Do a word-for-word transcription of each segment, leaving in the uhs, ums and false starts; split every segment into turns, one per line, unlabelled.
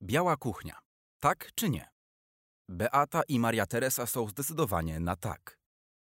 Biała kuchnia. Tak czy nie? Beata i Maria Teresa są zdecydowanie na tak.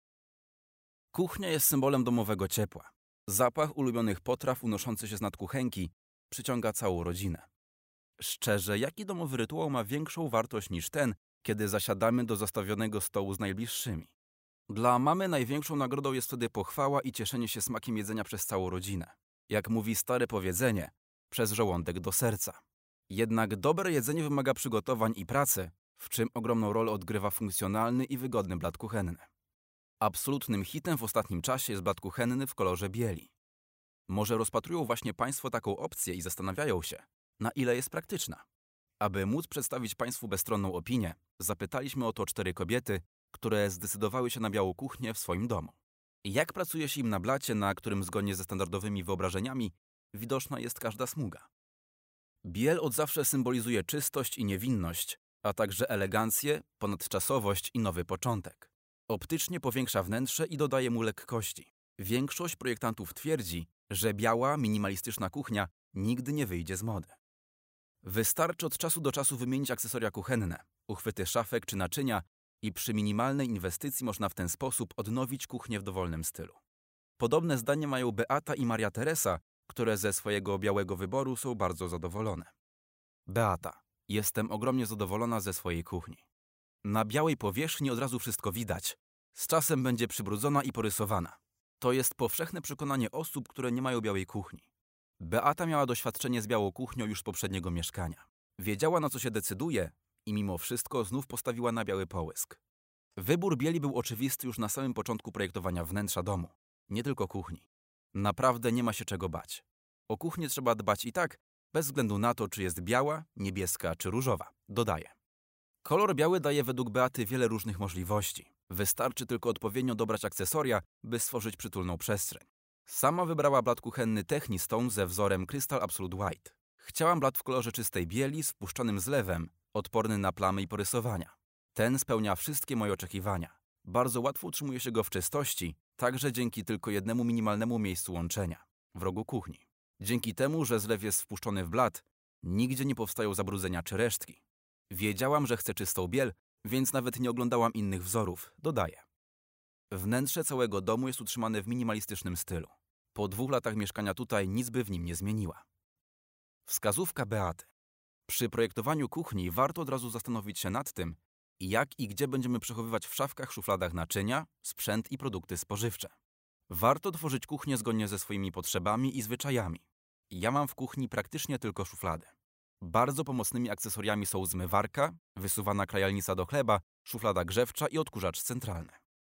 Kuchnia jest symbolem domowego ciepła. Zapach ulubionych potraw unoszący się z nad kuchenki przyciąga całą rodzinę. Szczerze, jaki domowy rytuał ma większą wartość niż ten, kiedy zasiadamy do zastawionego stołu z najbliższymi? Dla mamy największą nagrodą jest wtedy pochwała i cieszenie się smakiem jedzenia przez całą rodzinę. Jak mówi stare powiedzenie, przez żołądek do serca. Jednak dobre jedzenie wymaga przygotowań i pracy, w czym ogromną rolę odgrywa funkcjonalny i wygodny blat kuchenny. Absolutnym hitem w ostatnim czasie jest blat kuchenny w kolorze bieli. Może rozpatrują właśnie Państwo taką opcję i zastanawiają się, na ile jest praktyczna. Aby móc przedstawić Państwu bezstronną opinię, zapytaliśmy o to cztery kobiety, które zdecydowały się na białą kuchnię w swoim domu. Jak pracuje się im na blacie, na którym zgodnie ze standardowymi wyobrażeniami widoczna jest każda smuga? Biel od zawsze symbolizuje czystość i niewinność, a także elegancję, ponadczasowość i nowy początek. Optycznie powiększa wnętrze i dodaje mu lekkości. Większość projektantów twierdzi, że biała, minimalistyczna kuchnia nigdy nie wyjdzie z mody. Wystarczy od czasu do czasu wymienić akcesoria kuchenne, uchwyty szafek czy naczynia i przy minimalnej inwestycji można w ten sposób odnowić kuchnię w dowolnym stylu. Podobne zdanie mają Beata i Maria Teresa, które ze swojego białego wyboru są bardzo zadowolone. Beata. Jestem ogromnie zadowolona ze swojej kuchni. Na białej powierzchni od razu wszystko widać. Z czasem będzie przybrudzona i porysowana. To jest powszechne przekonanie osób, które nie mają białej kuchni. Beata miała doświadczenie z białą kuchnią już z poprzedniego mieszkania. Wiedziała, na co się decyduje i mimo wszystko znów postawiła na biały połysk. Wybór bieli był oczywisty już na samym początku projektowania wnętrza domu, nie tylko kuchni. Naprawdę nie ma się czego bać. O kuchnię trzeba dbać i tak, bez względu na to, czy jest biała, niebieska czy różowa, dodaje. Kolor biały daje według Beaty wiele różnych możliwości. Wystarczy tylko odpowiednio dobrać akcesoria, by stworzyć przytulną przestrzeń. Sama wybrała blat kuchenny Technistone ze wzorem Crystal Absolute White. Chciałam blat w kolorze czystej bieli z wpuszczonym zlewem, odporny na plamy i porysowania. Ten spełnia wszystkie moje oczekiwania. Bardzo łatwo utrzymuje się go w czystości, także dzięki tylko jednemu minimalnemu miejscu łączenia – w rogu kuchni. Dzięki temu, że zlew jest wpuszczony w blat, nigdzie nie powstają zabrudzenia czy resztki. Wiedziałam, że chcę czystą biel, więc nawet nie oglądałam innych wzorów, dodaje. Wnętrze całego domu jest utrzymane w minimalistycznym stylu. Po dwóch latach mieszkania tutaj nic by w nim nie zmieniła. Wskazówka Beaty. Przy projektowaniu kuchni warto od razu zastanowić się nad tym, jak i gdzie będziemy przechowywać w szafkach, szufladach naczynia, sprzęt i produkty spożywcze. Warto tworzyć kuchnię zgodnie ze swoimi potrzebami i zwyczajami. Ja mam w kuchni praktycznie tylko szuflady. Bardzo pomocnymi akcesoriami są zmywarka, wysuwana krajalnica do chleba, szuflada grzewcza i odkurzacz centralny.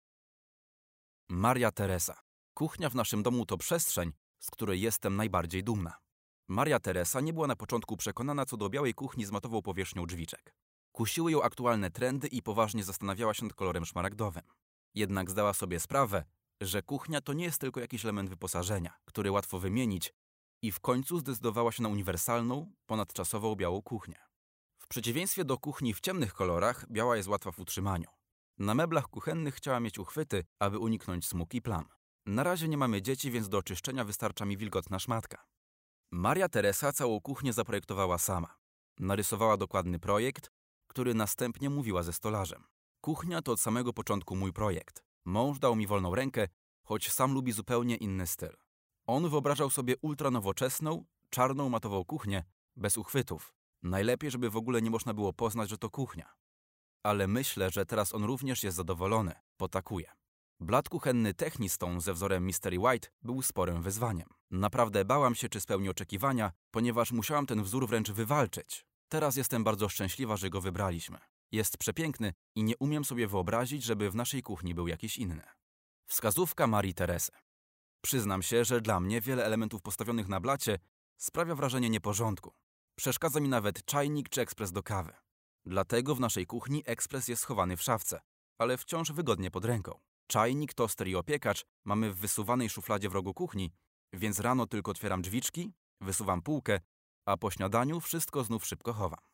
Maria Teresa. Kuchnia w naszym domu to przestrzeń, z której jestem najbardziej dumna. Maria Teresa nie była na początku przekonana co do białej kuchni z matową powierzchnią drzwiczek. Kusiły ją aktualne trendy i poważnie zastanawiała się nad kolorem szmaragdowym. Jednak zdała sobie sprawę, że kuchnia to nie jest tylko jakiś element wyposażenia, który łatwo wymienić, i w końcu zdecydowała się na uniwersalną, ponadczasową białą kuchnię. W przeciwieństwie do kuchni w ciemnych kolorach, biała jest łatwa w utrzymaniu. Na meblach kuchennych chciała mieć uchwyty, aby uniknąć smug i plam. Na razie nie mamy dzieci, więc do oczyszczenia wystarcza mi wilgotna szmatka. Maria Teresa całą kuchnię zaprojektowała sama. Narysowała dokładny projekt, który następnie mówiła ze stolarzem. Kuchnia to od samego początku mój projekt. Mąż dał mi wolną rękę, choć sam lubi zupełnie inny styl. On wyobrażał sobie ultranowoczesną, czarną matową kuchnię, bez uchwytów. Najlepiej, żeby w ogóle nie można było poznać, że to kuchnia. Ale myślę, że teraz on również jest zadowolony, potakuje. Blat kuchenny Technistone ze wzorem Mystery White był sporym wyzwaniem. Naprawdę bałam się, czy spełni oczekiwania, ponieważ musiałam ten wzór wręcz wywalczyć. Teraz jestem bardzo szczęśliwa, że go wybraliśmy. Jest przepiękny i nie umiem sobie wyobrazić, żeby w naszej kuchni był jakiś inny. Wskazówka Marii Teresy. Przyznam się, że dla mnie wiele elementów postawionych na blacie sprawia wrażenie nieporządku. Przeszkadza mi nawet czajnik czy ekspres do kawy. Dlatego w naszej kuchni ekspres jest schowany w szafce, ale wciąż wygodnie pod ręką. Czajnik, toster i opiekacz mamy w wysuwanej szufladzie w rogu kuchni, więc rano tylko otwieram drzwiczki, wysuwam półkę, a po śniadaniu wszystko znów szybko chowam.